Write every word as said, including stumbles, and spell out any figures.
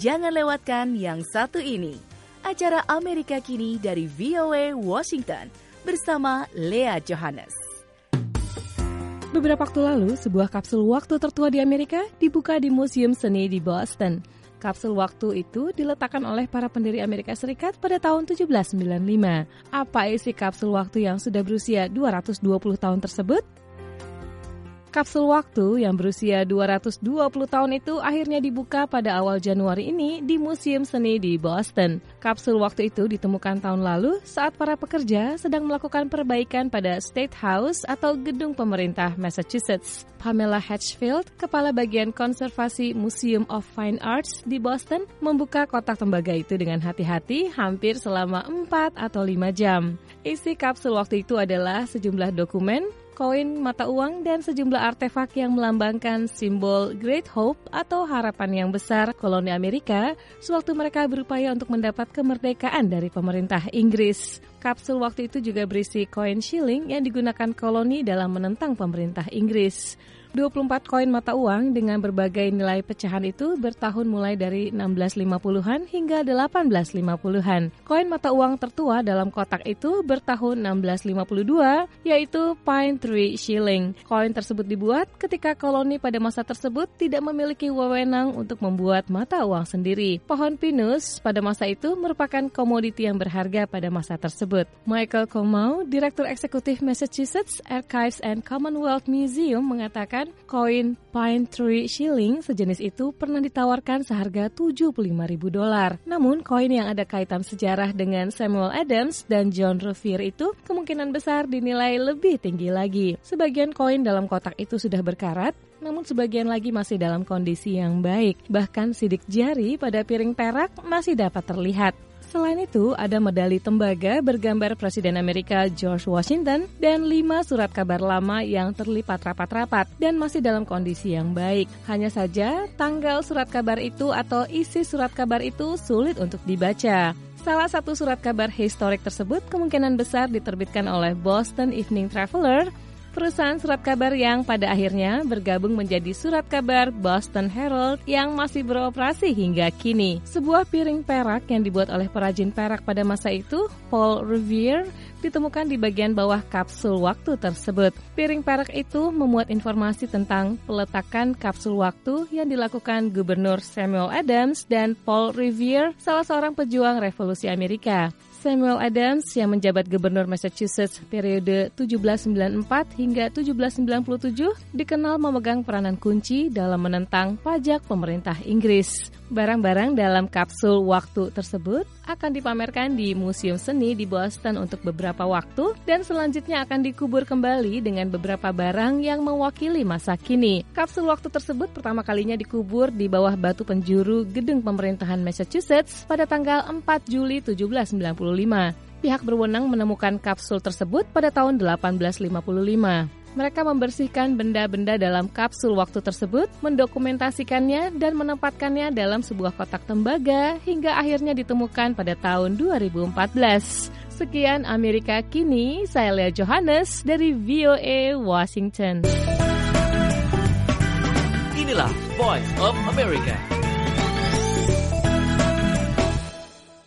Jangan lewatkan yang satu ini, acara Amerika Kini dari V O A Washington bersama Lea Johannes. Beberapa waktu lalu, sebuah kapsul waktu tertua di Amerika dibuka di Museum Seni di Boston. Kapsul waktu itu diletakkan oleh para pendiri Amerika Serikat pada tahun tujuh belas sembilan puluh lima. Apa isi kapsul waktu yang sudah berusia dua ratus dua puluh tahun tersebut? Kapsul waktu yang berusia dua ratus dua puluh tahun itu akhirnya dibuka pada awal Januari ini di Museum Seni di Boston. Kapsul waktu itu ditemukan tahun lalu saat para pekerja sedang melakukan perbaikan pada State House atau gedung pemerintah Massachusetts. Pamela Hatchfield, Kepala Bagian Konservasi Museum of Fine Arts di Boston, membuka kotak tembaga itu dengan hati-hati hampir selama empat atau lima jam. Isi kapsul waktu itu adalah sejumlah dokumen, koin, mata uang, dan sejumlah artefak yang melambangkan simbol Great Hope atau harapan yang besar koloni Amerika sewaktu mereka berupaya untuk mendapat kemerdekaan dari pemerintah Inggris. Kapsul waktu itu juga berisi koin shilling yang digunakan koloni dalam menentang pemerintah Inggris. dua puluh empat koin mata uang dengan berbagai nilai pecahan itu bertahun mulai dari enam belas lima puluhan hingga delapan belas lima puluhan. Koin mata uang tertua dalam kotak itu bertahun enam belas lima puluh dua, yaitu Pine Tree Shilling. Koin tersebut dibuat ketika koloni pada masa tersebut tidak memiliki wewenang untuk membuat mata uang sendiri. Pohon pinus pada masa itu merupakan komoditi yang berharga pada masa tersebut. Michael Comeau, Direktur Eksekutif Massachusetts Archives and Commonwealth Museum, mengatakan koin Pine Tree Shilling sejenis itu pernah ditawarkan seharga tujuh puluh lima ribu dolar. Namun, koin yang ada kaitan sejarah dengan Samuel Adams dan John Revere itu kemungkinan besar dinilai lebih tinggi lagi. Sebagian koin dalam kotak itu sudah berkarat, namun sebagian lagi masih dalam kondisi yang baik. Bahkan sidik jari pada piring perak masih dapat terlihat. Selain itu, ada medali tembaga bergambar Presiden Amerika George Washington dan lima surat kabar lama yang terlipat rapat-rapat dan masih dalam kondisi yang baik. Hanya saja, tanggal surat kabar itu atau isi surat kabar itu sulit untuk dibaca. Salah satu surat kabar historik tersebut kemungkinan besar diterbitkan oleh Boston Evening Traveler, perusahaan surat kabar yang pada akhirnya bergabung menjadi surat kabar Boston Herald yang masih beroperasi hingga kini. Sebuah piring perak yang dibuat oleh perajin perak pada masa itu, Paul Revere, ditemukan di bagian bawah kapsul waktu tersebut. Piring perak itu memuat informasi tentang peletakan kapsul waktu yang dilakukan Gubernur Samuel Adams dan Paul Revere, salah seorang pejuang revolusi Amerika. Samuel Adams yang menjabat gubernur Massachusetts periode tujuh belas sembilan puluh empat hingga tujuh belas sembilan puluh tujuh dikenal memegang peranan kunci dalam menentang pajak pemerintah Inggris. Barang-barang dalam kapsul waktu tersebut akan dipamerkan di Museum Seni di Boston untuk beberapa waktu dan selanjutnya akan dikubur kembali dengan beberapa barang yang mewakili masa kini. Kapsul waktu tersebut pertama kalinya dikubur di bawah batu penjuru gedung pemerintahan Massachusetts pada tanggal empat Juli tujuh belas sembilan puluh lima. Pihak berwenang menemukan kapsul tersebut pada tahun delapan belas lima puluh lima. Mereka membersihkan benda-benda dalam kapsul waktu tersebut, mendokumentasikannya dan menempatkannya dalam sebuah kotak tembaga hingga akhirnya ditemukan pada tahun dua ribu empat belas. Sekian Amerika Kini, saya Lea Johannes dari V O A Washington. Inilah Voice of America.